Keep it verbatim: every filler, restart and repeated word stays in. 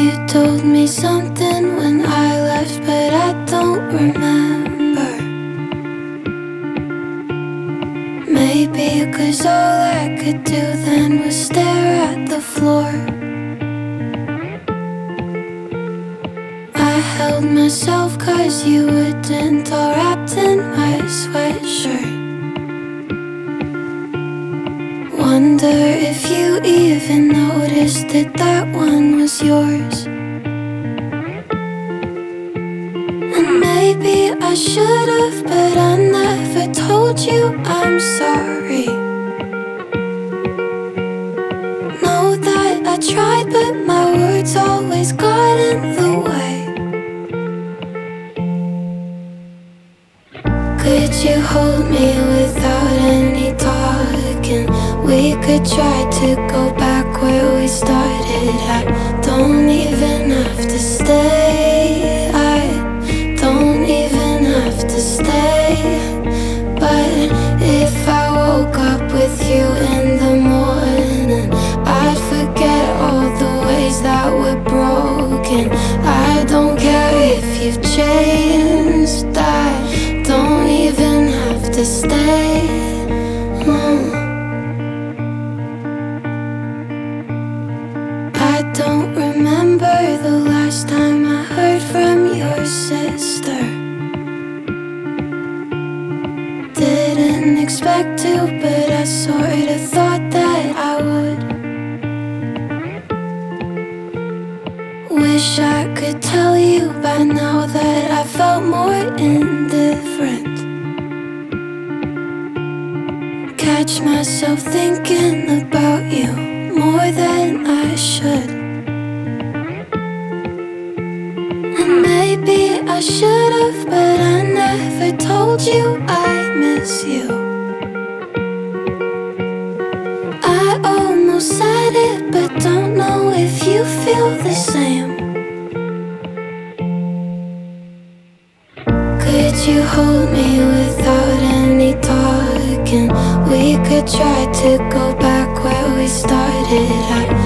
You told me something when I left, but I don't remember. Maybe cause all I could do then was stare at the floor. I held myself cause you wouldn't, all wrapped in my sweatshirt. Wonder if you even noticed that that one was yours. And maybe I should've, but I never told you I'm sorry. Know that I tried, but my words always got in the way. Could you hold me without any talking? We could try to go back where we started. I don't even have to stay. I don't even have to stay. But if I woke up with you in the morning, I'd forget all the ways that we're broken. I don't care if you've changed. I don't even have to stay. Mm. I don't remember the last time I heard from your sister. Didn't expect to, but I sorta thought that I would. Wish I could tell you by now that I felt more indifferent. Catch myself thinking about you more than I should. And maybe I should've, but I never told you I miss you. I almost said it, but don't know if you feel the same. Could you hold me without any talking? We could try to go back where we started. I